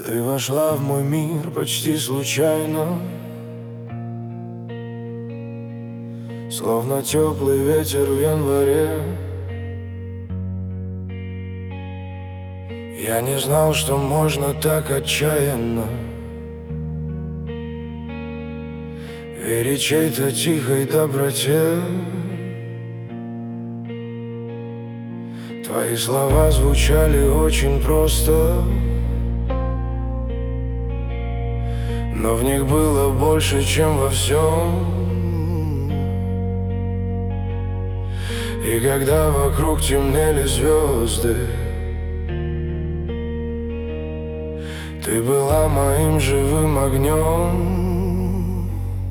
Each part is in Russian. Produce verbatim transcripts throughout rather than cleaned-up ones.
Ты вошла в мой мир почти случайно, словно теплый ветер в январе. Я не знал, что можно так отчаянно верить чьей-то тихой доброте. Твои слова звучали очень просто, но в них было больше, чем во всем. И когда вокруг темнели звезды, ты была моим живым огнем.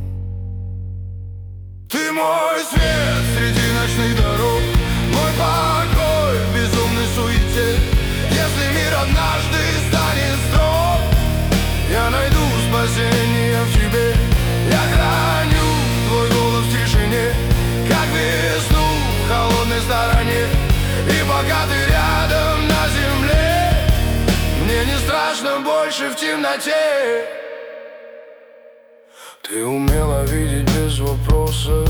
Ты мой свет среди ночных дорог, мой покой в безумной суете. Если мир однажды станет строг, я найду спасение в тебе. Я храню твой голос в тишине, как весну в холодной стороне. И пока ты рядом на земле, мне не страшно больше в темноте. Ты умела видеть без вопроса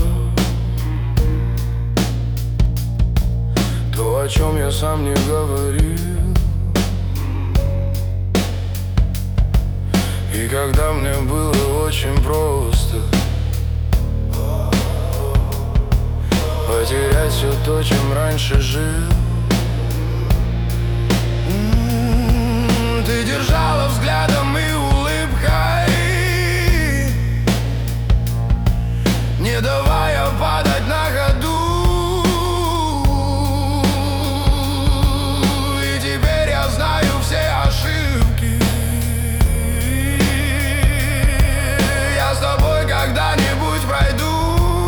то, о чем я сам не говорил. И когда мне было очень просто потерять все то, чем раньше жил, ты держала взглядом и улыбкой, не давая падать на ходу. И теперь я знаю все ошибки. Я с тобой когда-нибудь пройду.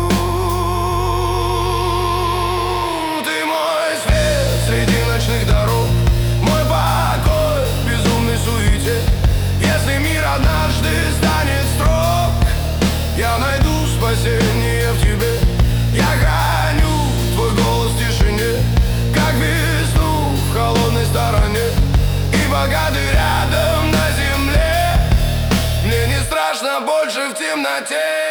Ты мой свет среди ночных дорог, мой покой в безумной суете. Если мир однажды станет строг, я найду спасение в тебе. Я храню твой голос в тишине, как весну в холодной стороне. И пока ты рядом на земле, мне не страшно больше в темноте.